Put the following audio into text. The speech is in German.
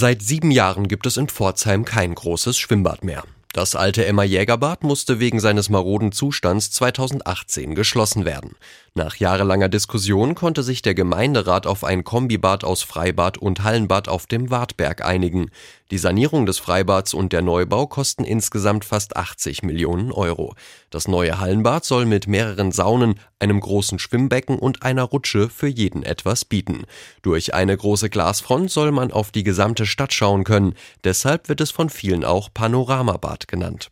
Seit 7 Jahren gibt es in Pforzheim kein großes Schwimmbad mehr. Das alte Emma-Jäger-Bad musste wegen seines maroden Zustands 2018 geschlossen werden. Nach jahrelanger Diskussion konnte sich der Gemeinderat auf ein Kombibad aus Freibad und Hallenbad auf dem Wartberg einigen. Die Sanierung des Freibads und der Neubau kosten insgesamt fast 80 Millionen Euro. Das neue Hallenbad soll mit mehreren Saunen, einem großen Schwimmbecken und einer Rutsche für jeden etwas bieten. Durch eine große Glasfront soll man auf die gesamte Stadt schauen können. Deshalb wird es von vielen auch Panoramabad genannt.